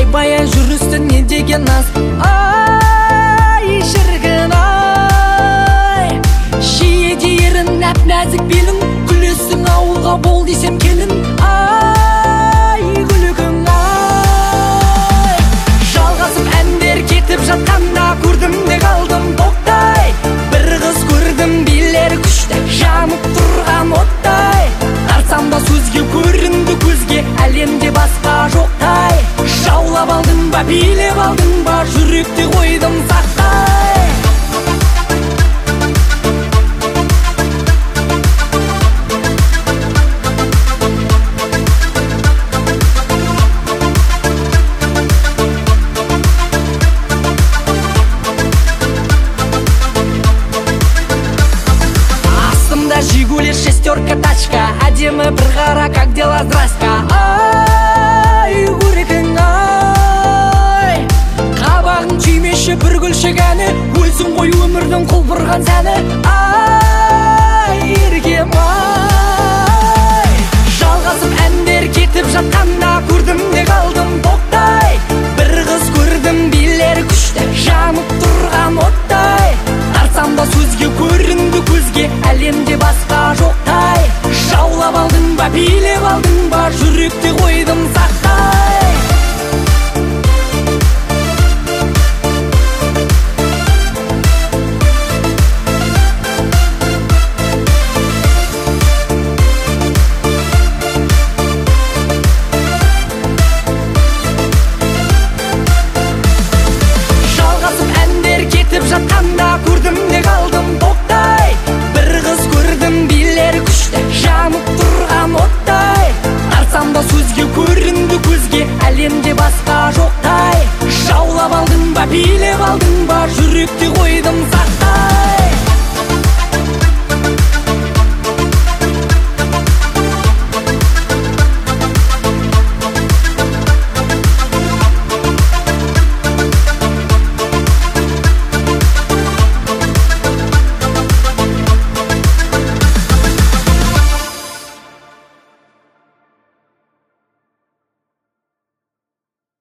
бая жүрістің не деген аз. Ай шіркін ай, шиеде ерін нәп-нәзік белің, күлесің ауылға бол десем келін. Ай күлігің ай, жалғасып әндер кетіп жатқанда көрдім де қалдым тоқтай. Бір қыз көрдім билер күшті, жанып тұрған оттай. Тарсам да сөзге көрінді көзге, әлемде басқа жоқтай. Жаулап алдың ба, билеп алдың ба, жүректе қойдым сақтай. Жигули, шестерка, тачка, әдемі бір қара, как дела, здрасте. Ай көрекің ай, қабағың түймеші бір гүлшік әні, өзің ғой өмірдің құлпырған сәні. Ай еркем ай, жалғасып әндер кетіп жатқанда көрдім де қалдым тоқтай. Бір қыз көрдім билер күшті, жанып тұрған оттай. Тарсам да сөзге көрінді көзге, әлемде басқа жоқтай. Жаулап алдың ба, билеп алдың ба, жүректе қойдым